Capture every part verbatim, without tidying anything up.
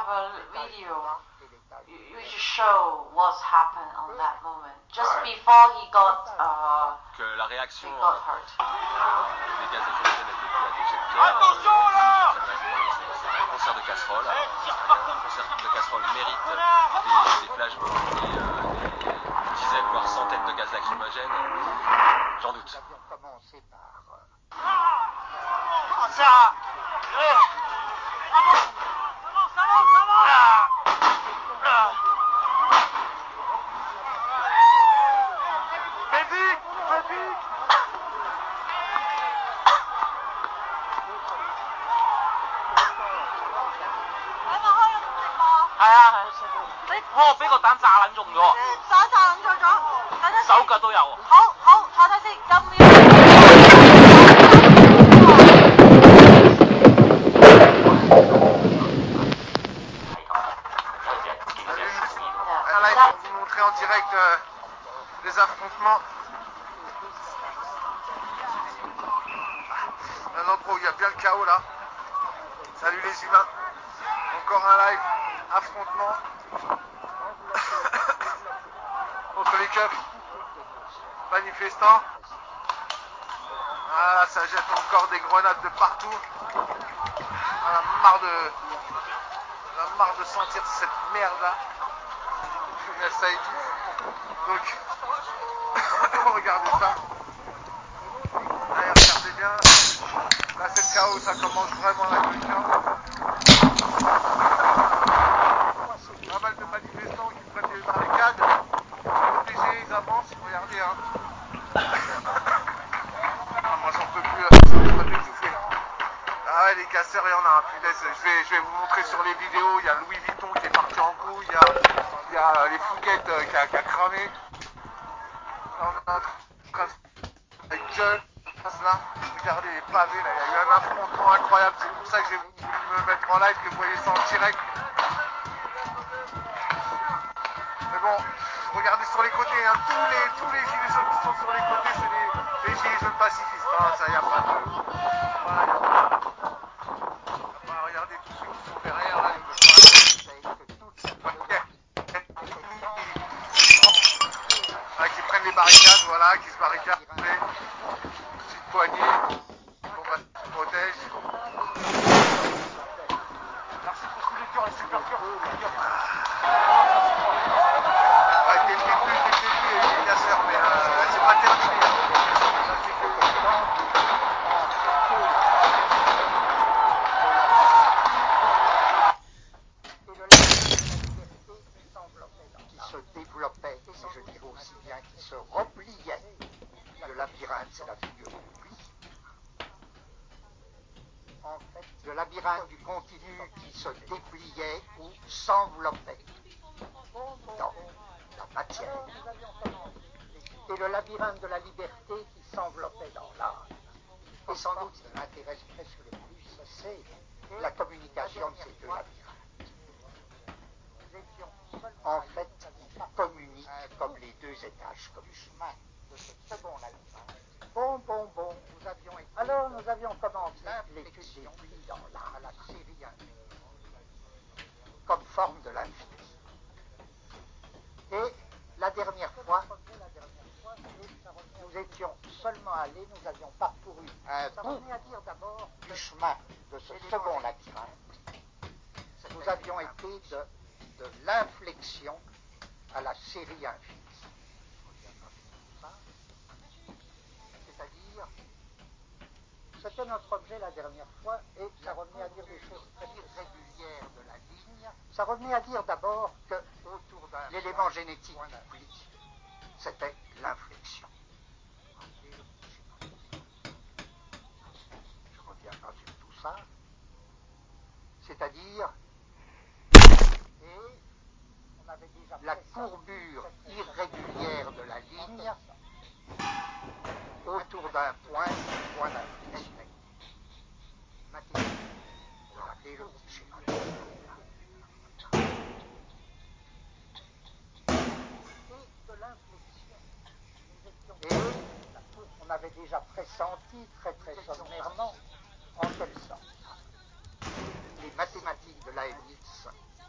have a video which show what's happened on that moment, just ouais. before he got uh, que la réaction he got hurt. euh, des gaz lacrymogènes était due à des jets de pierre. Attention là! C'est un concert de casserole. Un concert de casserole mérite des, des flashballs et euh, des dizaines voire centaines de gaz lacrymogènes. J'en doute. Nous avions commencé par euh... Ah, ça euh... Avance, avance, avance, avance ah. Ah. Fais vite, fais vite.係啊係，哇！俾個蛋炸撚中咗， 炸炸撚咗咗，睇睇手腳都有。 好好睇睇先，有冇？ Là, pour vous montrer en direct euh, les affrontements. Un endroit où il y a bien le chaos là. Salut les humains. Encore un live affrontement contre les keufs manifestants. Voilà, ça jette encore des grenades de partout. On a marre de, on a marre de sentir cette merde là. Ça étouffe. Donc, regardez ça. Allez, regardez bien. Là, c'est le chaos, ça commence vraiment la révolution. Pas mal de manifestants qui prennent des barricades. Protégés, ils avancent. Regardez, hein. Ah, moi, j'en peux plus, là. Je suis en train d'étouffer. Ah ouais, les casseurs, il y en a un. Punaise, je vais, je vais vous montrer sur les vidéos. Il y a Louis Vuitton qui est parti en couille. Il y a, il y a les Fouquettes euh, qui, a, qui a cramé. Là, on a un train avec gueule. Là, regardez les pavés. Là. Il y a eu un affrontement incroyable. C'est pour ça que j'ai voulu me mettre en live, que vous voyez ça en direct. Mais bon, regardez sur les côtés. Hein, tous, les, tous les gilets jaunes qui sont sur les côtés, c'est les, les gilets jaunes pacifistes. Hein, ça, il n'y a pas de... Voilà, y a pas... Regardez tous ceux qui sont derrière, là, ah, qui prennent les barricades, voilà, qui se barricadent, petite poignée, bon bah, se protège. Merci pour tous les cœurs, les super cœurs. Ouais, dès le début, dès le début, il y a eu des casseurs, mais euh, c'est pas terminé. Ça fait que... se développait, et je dirais aussi bien qui se repliait. Le labyrinthe, c'est la figure du pli. En fait, le labyrinthe du continu qui se dépliait ou s'enveloppait dans la matière. Et le labyrinthe de la liberté qui s'enveloppait dans l'art. Et sans doute, ce qui m'intéresse presque le plus, c'est la communication de ces deux labyrinthes. En fait, ils communiquent comme les deux étages comme chemin de ce second labyrinthe. Bon, bon, bon, nous avions été... Alors, nous avions commencé l'étude des plis dans l'art, la série comme forme de l'infini. Et la dernière fois, nous étions seulement allés, nous avions parcouru un bout du chemin de ce second labyrinthe. Nous avions été de... de l'inflexion à la série infinie. C'est-à-dire, c'était notre objet la dernière fois, et ça revenait à dire des choses très irrégulières de la ligne. Ça revenait à dire d'abord que l'élément génétique du pli, c'était l'inflexion. Je reviens pas sur tout ça. C'est-à-dire, et la courbure irrégulière de la ligne autour d'un point, point d'inflexion. Regardez le petit schéma. Et de l'inflexion. Et on avait déjà pressenti très très sommairement en quel sens les mathématiques de Leibniz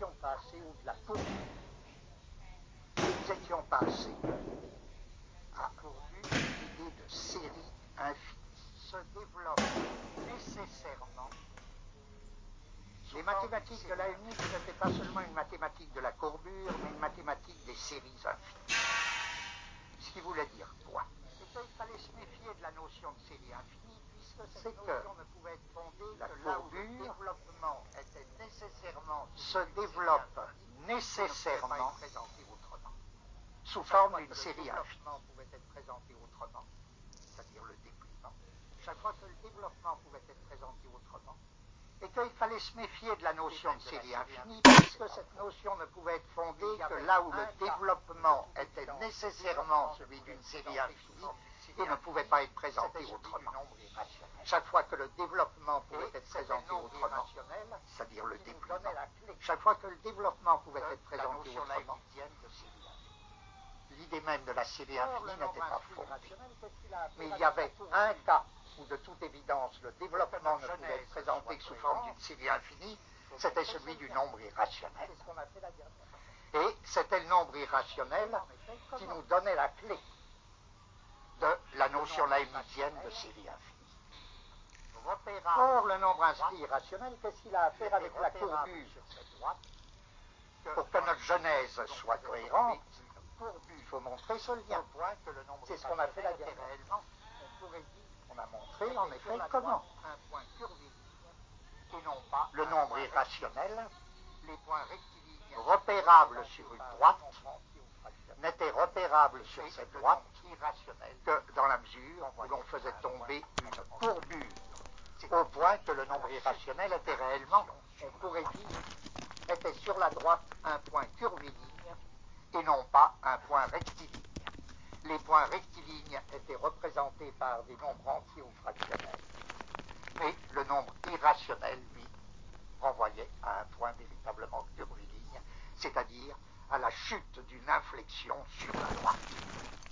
étions passés au-delà de la courbe. Nous étions passés à l'idée de série infinie. Se développe nécessairement. Les mathématiques de la Leibniz n'étaient pas seulement une mathématique de la courbure, mais une mathématique des séries infinies. Ce qui voulait dire quoi? C'est qu'il fallait se méfier de la notion de série infinie, puisque cette notion ne pouvait être fondée la que là où le développement était nécessairement se développe nécessairement sous forme d'une série infinie. Pouvait être présenté autrement, c'est-à-dire le dépliement. Chaque fois que le développement pouvait être présenté autrement, et qu'il fallait se méfier de la notion de série infinie, puisque cette notion ne pouvait être fondée que là où le développement était nécessairement celui d'une série infinie et ne pouvait pas être présenté autrement. Chaque fois que le développement pouvait être présenté autrement, c'est-à-dire le dépliement, chaque fois que le développement pouvait être présenté autrement, l'idée même de la série infinie n'était pas fondée. Mais il y avait un cas où de toute évidence le développement ne pouvait être présenté que sous forme d'une série infinie, c'était celui du nombre irrationnel. Et c'était le nombre irrationnel qui nous donnait la clé de la notion leibnizienne de série infinie. Or, le nombre inscrit irrationnel, qu'est-ce qu'il a à faire avec la courbure? Pour que notre genèse soit cohérente, il faut montrer ce lien. C'est ce qu'on a fait la dernière fois. On a montré en effet comment le nombre irrationnel, repérable sur une droite, n'était repérable sur cette droite que dans la mesure où l'on faisait tomber une courbure, au point que le nombre irrationnel était réellement, on pourrait dire, était sur la droite un point curviligne et non pas un point rectiligne. Les points rectilignes étaient représentés par des nombres entiers ou fractionnels, mais le nombre irrationnel, lui, renvoyait à un point véritablement curviligne, c'est-à-dire à la chute d'une inflexion sur la droite.